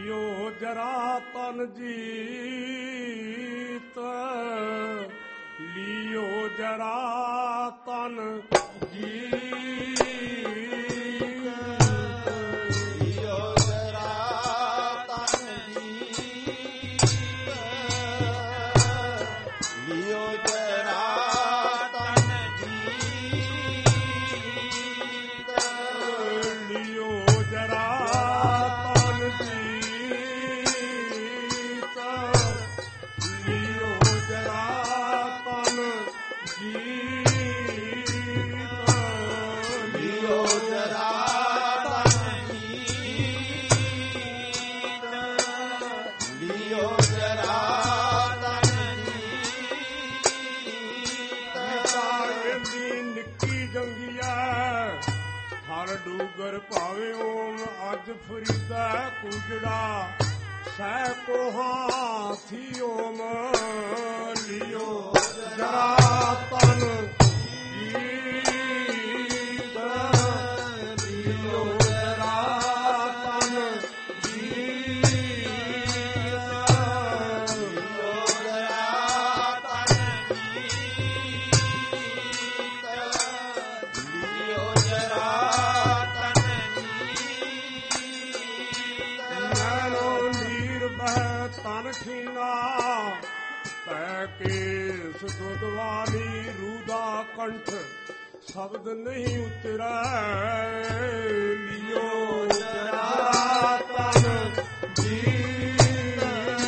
ਲਿਓ ਜਰਾ ਤਨ ਜੀਤ, ਲਿਓ ਜਰਾ ਤਨ ਜੀਤ, ਲਿਓ ਜਰਾ ਤਨ ਜੀਤ, ਲਿਓ ਜਰਾ ਤਨ ਜੀਤ, ਲਿਓ ਜਰਾ ਡੂਗਰ ਭਾਵੇਂ ਓਮ ਅੱਜ ਫਰੀਦਾ ਕੁਜੜਾ ਸਹਿ ਕੋ ਹਾਥੀ ਓਮ ਲਿਓ ਜਰਾ ਤਨ ਜੀਤ, ਲਿਓ ਜਰਾ ਤਨ ਜੀਤ, ਲਿਓ ਜਰਾ ਤਨ ਜੀਤ, ਲਿਓ ਜਰਾ ਤਨ ਖੀਨਾ ਤੈ ਕੇਸ ਦੁੱਧ ਵਾਲੀ ਰੂਦਾ ਕੰਠ ਸ਼ਬਦ ਨਹੀਂ ਉਤਰੈ, ਲਿਓ ਜਰਾ ਤਨ ਜੀਤ,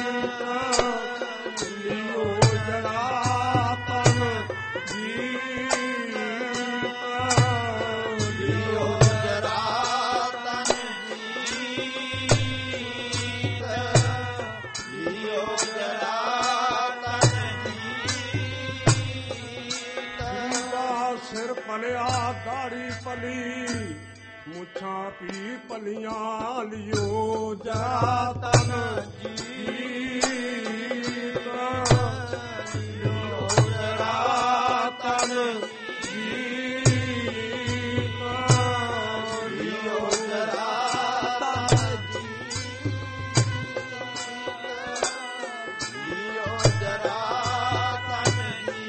ਲਿਓ ਜਰਾ ਤਨ ਜੀਤ, ਲਿਓ ਜਰਾ ਤਨ ਜੀਤ, ਲਿਓ ਜਰਾ ਤਨ ਜੀਤ, ਸਿਰ ਪਲਿਆ ਦਾੜੀ ਪਲੀ ਮੁੱਛਾਂ ਪੀ ਪਲੀਆਂ, ਲਿਓ ਜਰਾ ਤਨ ਜੀਤ, ਲਿਓ ਜਰਾ ਤਨ ਜੀਤ, ਲਿਓ ਜਰਾ ਤਨ ਲਿਓ ਜਰਾ ਤਨ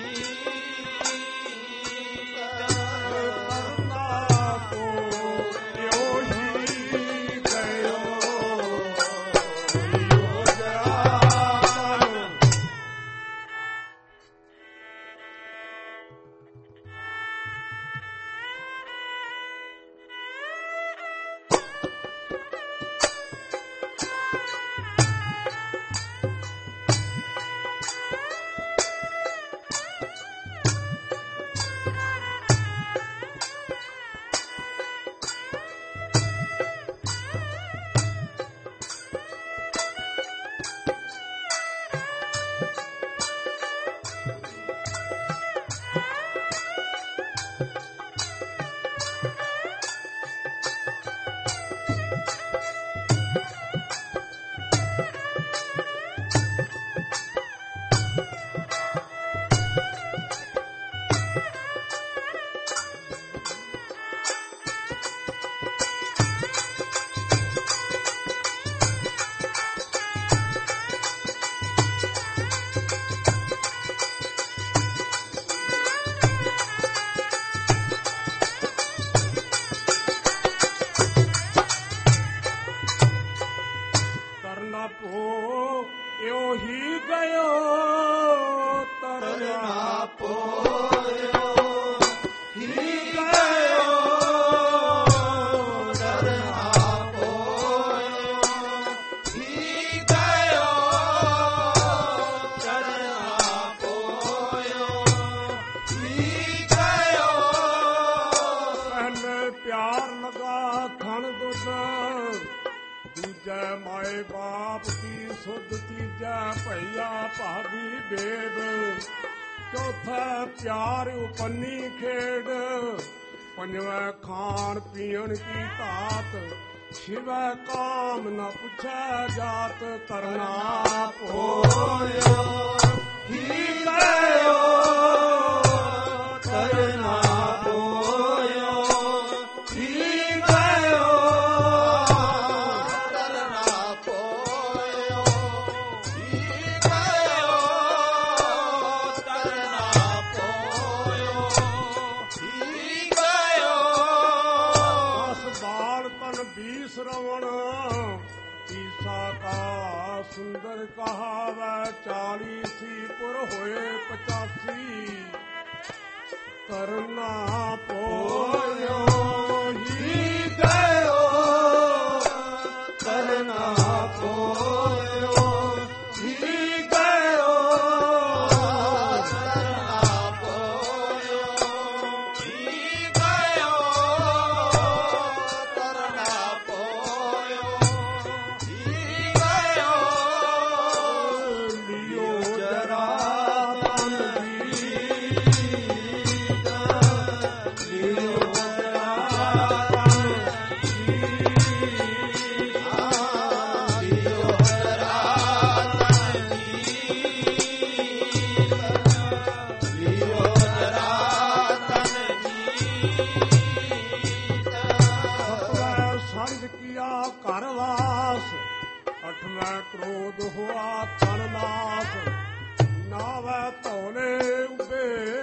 ਦੂਜੈ ਮਾਏ ਬਾਪ ਕੀ ਸੁਧ, ਤੀਜੈ ਭਈਆ ਭਾਬੀ ਬੇਦ, ਚੌਥਾ ਪਿਆਰ ਉਪੰਨੀ ਖੇਡ, ਪੰਜਵੈ ਖਾਣ ਪੀਣ ਕੀ ਧਾਤ, ਛਿਵੈ ਕਾਮ ਨ ਪੁੱਛੈ ਜਾਤ, ਕਰਨਾ ਪੋਇਓ ਹੀ ਗਇਓ ਕਰਨਾ ਪੋਇਓ ਹੀ ਗਇਓ ਕਰਨਾ ਪੋਇਓ। 85 ਕਰਨਾ ਪੋਇਓ ਹੀ ਗਇਓ ਕਰਨਾ ਪੋਇਓ ਹੀ ਗਇਓ ਕਰਨਾ ਪੋਇਓ ਹੀ ਗਇਓ ਕਰਨਾ ਪੋਇਓ ਹੀ ਗਇਓ ਲਿਓ ਜਰਾ ਤਨ ਸੰਗ ਕੀਆ ਘਰ ਵਾਸ ਅਠਵੇਂ ਕ੍ਰੋਧ ਹੋਆ ਤਨ ਨਾਸ ਨਾਵੈ ਧੋਲੇ ਉਬੇ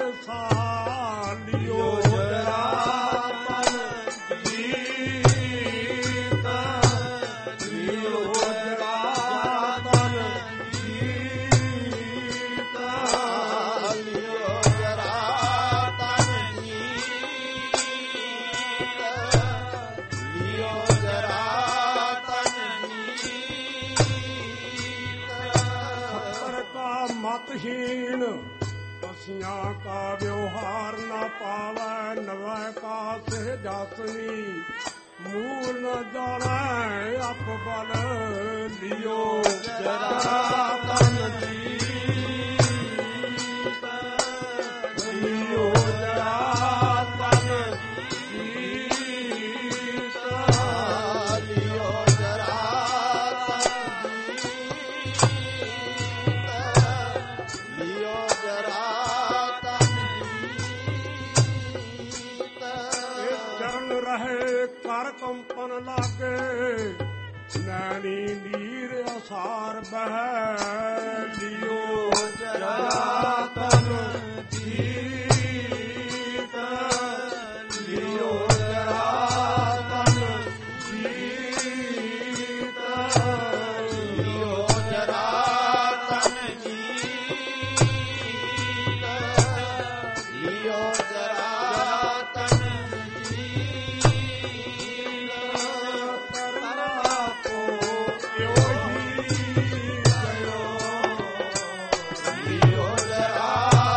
ਸਾਲਿਓ ਜਰਾ ਤਨ ਜੀਤ ਲਿਓ ਜਰਾ ਤਨ ਜੀਤ ਲਿਓ ਜਰਾ ਤਨ ਜੀਤ ਲਿਓ ਜਰਾ ਤਨ ਜੀਤ ਸਤਰ ਕਾ ਮਤਹੀਣ ਪਸੀਆਂ ਕਾ ਵਿਵਹਾਰ ਨਾ ਪਾਵੈ ਨਵੈ ਕਾ ਸਿਹ ਜਾਸਨੀ ਮੂਲ ਨ ਜਾਣੈ ਅਪ ਬਲ ਲਿਓ ਜਰਾ ਤਨ ਜੀਤ ਲਿਓ ਜਰਾ ਤਨ ਜੀਤ ਲਿਓ ਜਰਾ ਤਨ ਜੀਤ ਲਿਓ ਜਰਾ ਤਨ ਜੀਤ ਇਹ ਚਰਨ ਰਹੇ ਕਰ ਕੰਪਨ ਲਾਗੇ ਨੈਣੀ ਨੀਰ ਅਸਾਰ ਬਹਿ ਲਿਓ ਜਰਾ ਤਨ ਜੀਤ ਲਿਓ ਜਰਾ ਤਨ ਜੀਤ ਲਿਓ ਜਰਾ ਤਨ ਜੀਤ ਲਿਓ ਜਰਾ ਤਨ ਜੀਤ ਕਰਨਾ ਪੋਇਓ ਹੀ ਗਇਓ ਲਿਓ ਜਰਾ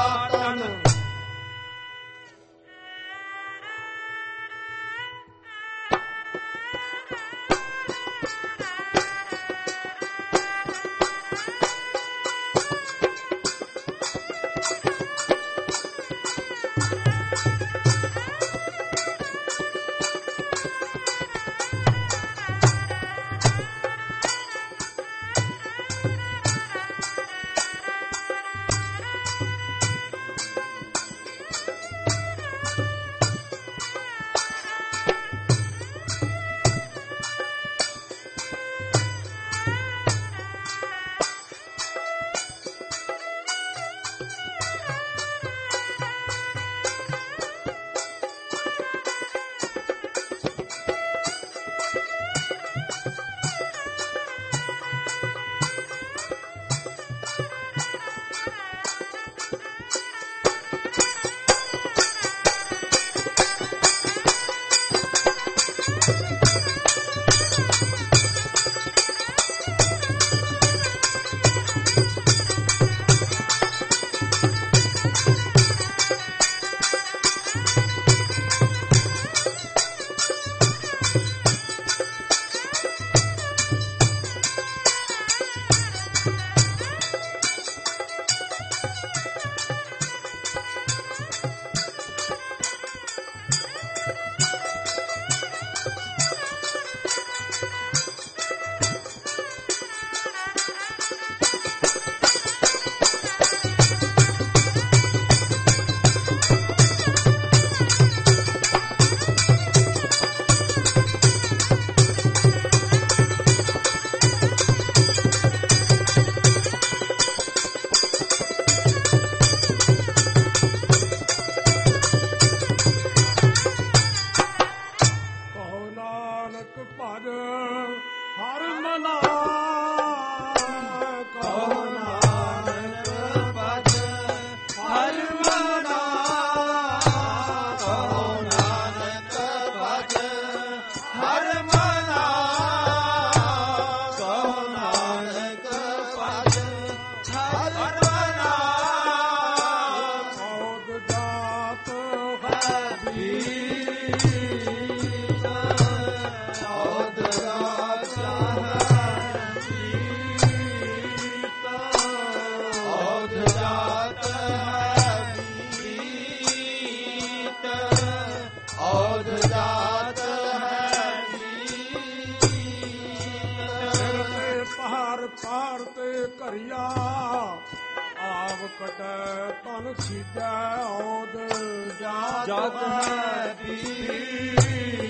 ਧਰਿਆ ਆਵ ਕਟੈ ਤਨ ਸੀਜੈ ਔਦ ਜਾਤ ਹੈ ਪੀਤ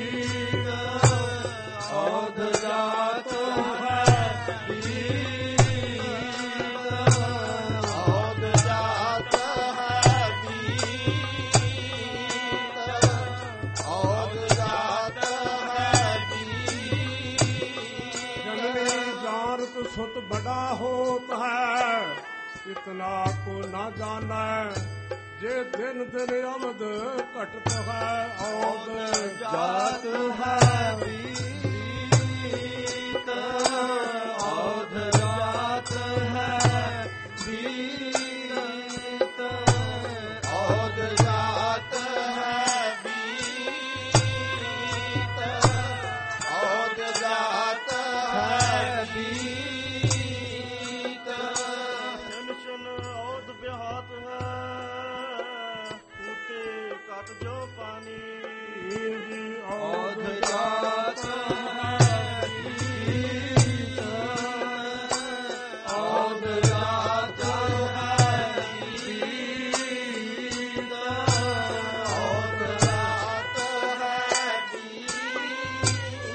ਔਧ ਜਾਤ ਹੈ ਪੀਤ ਔਧ ਜਾਤ ਹੈ ਪੀਤ ਔਧ ਜਾਤ ਹੈ ਪੀਤ जननी जानत सुत बड़ा होत है इतना को न जानै जे दिन दिन अवध घटत है औद ਜਾਤ ਹੈ ਪੀਤ ਔਧ ਜਾਤ ਹੈ ਪੀਤ ਔਧ ਜਾਤ ਹੈ ਪੀਤ ਔਧ ਜਾਤ ਹੈ ਪੀਤ ਛਨ ਛਨ ਔਧ ਬਿਹਾਤ ਹੈ ਉਤੇ ਕਟ ਜੋ ਪਾਣੀ ਔਧ ਜਾਤ ਹੈ ਪੀਤ ਔਧ ਜਾਤ ਹੈ ਪੀਤ ਔਧ ਜਾਤ ਹੈ ਪੀਤ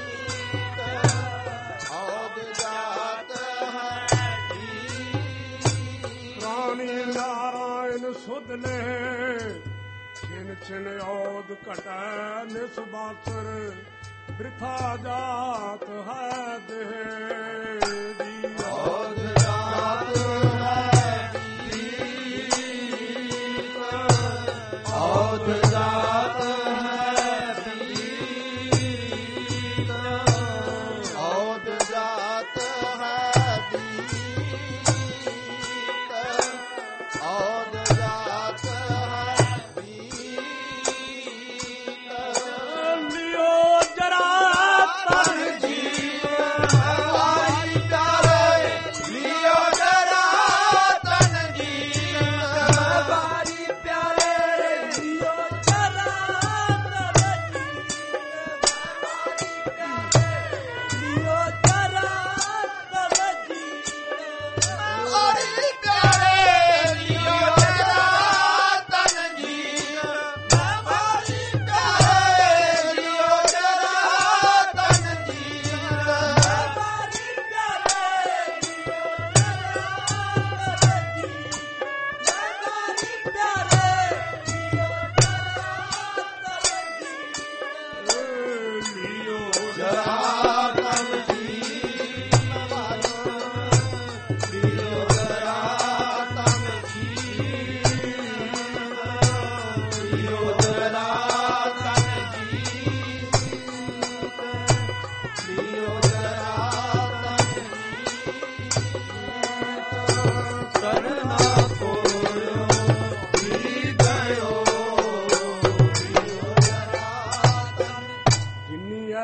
ਔਧ ਜਾਤ ਹੈ ਪੀਤ प्राणी नारायण सुध ले छिन छिन औद घटै निस्बासर वृथा जात है देहरी ਔਧ ਜਾਤ ਹੈ ਪੀਤ ਔਧ ਜਾਤ ਹੈ ਪੀਤ ਔਧ ਜਾਤ ਹੈ ਪੀਤ ਔਧ ਜਾਤ ਹੈ ਪੀਤ लियो जरा तन ਹਵਾਈ ਪਿਆਰੇ ਲਿਓ ਜਰਾ ਤਨ ਜੀਵ ਹਵਾਈ ਪਿਆਰੇ